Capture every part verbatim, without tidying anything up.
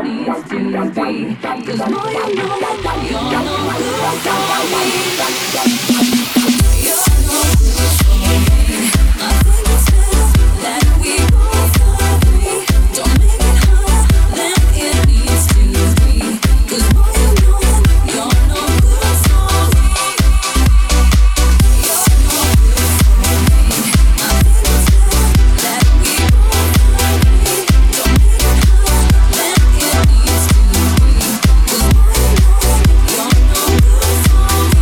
needs to be. 'Cause more you know, you're no good for me. You're no good for me. I think it's better that we both agree. Don't make it harder than it needs to be. 'Cause more you know, you're no good for me. You're no good for me. I think it's better that we both agree. Don't make it harder than it needs to be. 'Cause more you know, you're no good for me.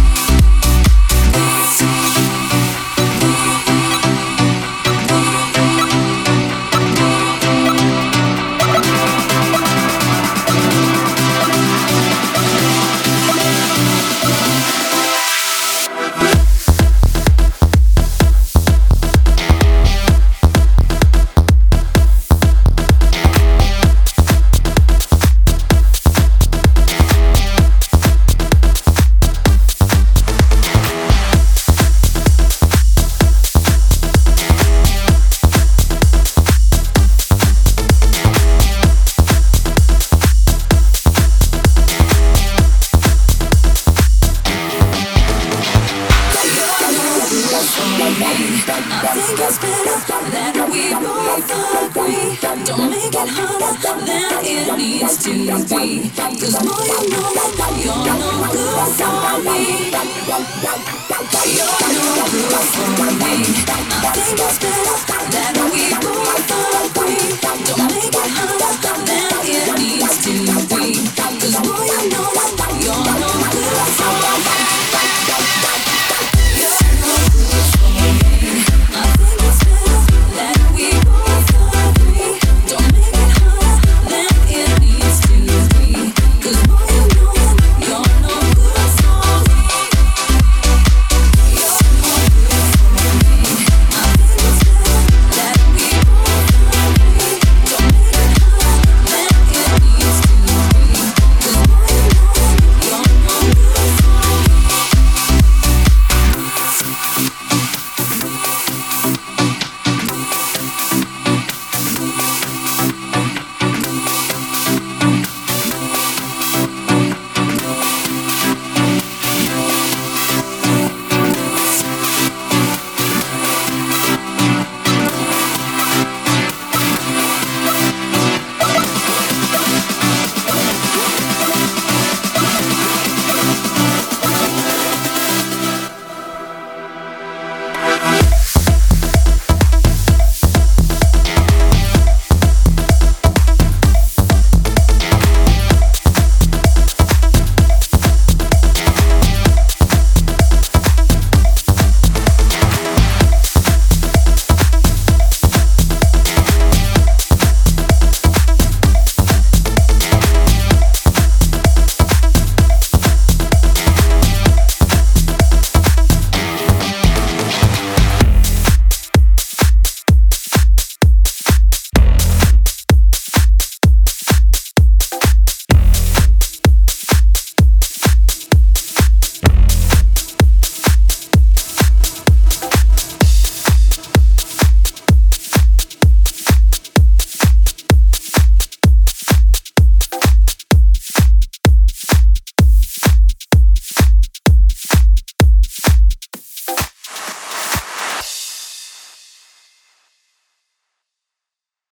I think it's better that we both agree. Don't make it harder than it needs to be. 'Cause more you know, you're no good for me. You're no good for me. I think it's better that we both